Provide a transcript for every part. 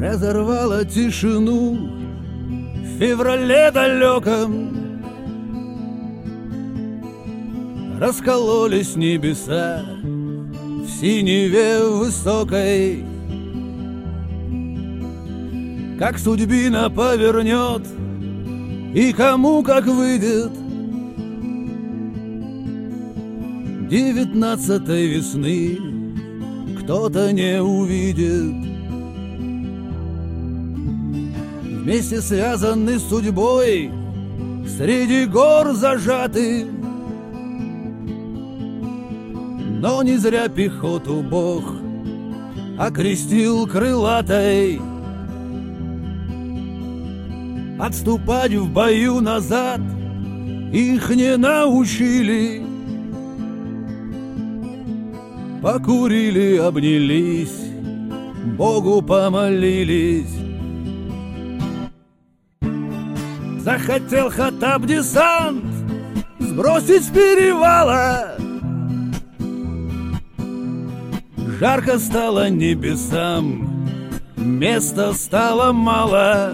разорвала тишину в феврале далеком. Раскололись небеса в синеве высокой. Как судьбина повернет и кому как выйдет 19-й весны кто-то не увидит. Вместе связаны с судьбой, среди гор зажаты. Но не зря пехоту Бог окрестил крылатой. Отступать в бою назад их не научили. Покурили, обнялись, Богу помолились. Захотел Хаттаб десант сбросить с перевала. Жарко стало небесам, места стало мало.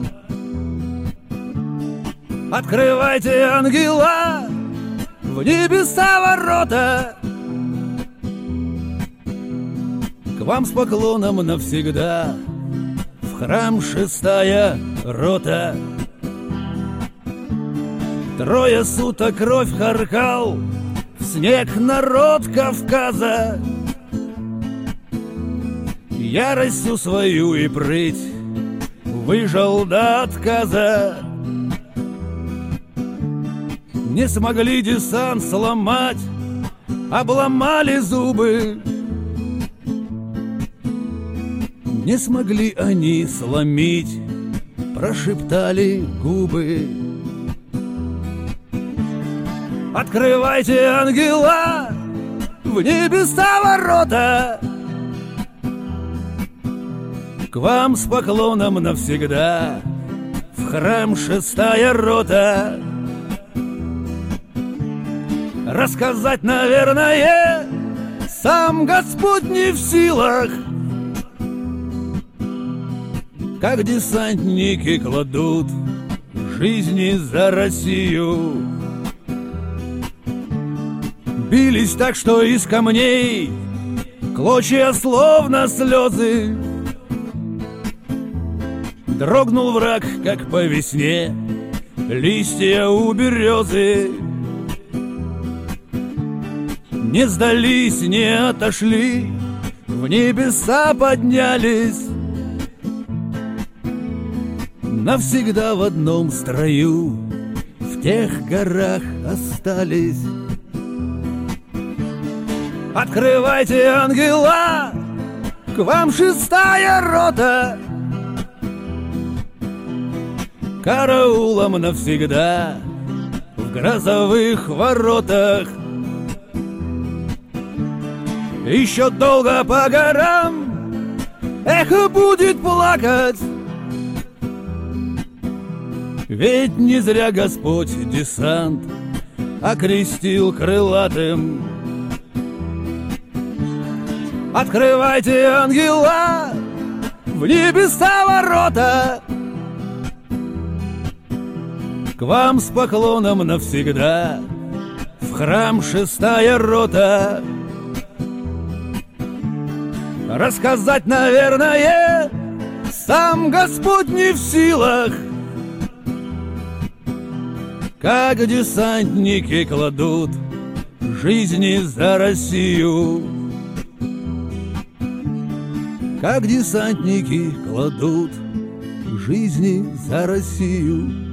Открывайте, ангела, в небеса ворота. К вам с поклоном навсегда в храм 6-я рота. 3 суток кровь харкал в снег народ Кавказа. Яростью свою и прыть выжил до отказа. Не смогли десант сломать, обломали зубы. Не смогли они сломить, прошептали губы. Открывайте, ангела, в небеса ворота. К вам с поклоном навсегда в храм 6-я рота. Рассказать, наверное, сам Господь не в силах, как десантники кладут жизни за Россию. Бились так, что из камней клочья словно слезы. Дрогнул враг, как по весне листья у березы. Не сдались, не отошли, в небеса поднялись. Навсегда в одном строю в тех горах остались. Открывайте, ангела, к вам 6-я рота. Караулом навсегда в грозовых воротах. Еще долго по горам эхо будет плакать, ведь не зря Господь десант окрестил крылатым. Открывайте, ангела, в небеса ворота. К вам с поклоном навсегда в храм 6-я рота. Рассказать, наверное, сам Господь не в силах, как десантники кладут жизни за Россию. Как десантники кладут жизни за Россию.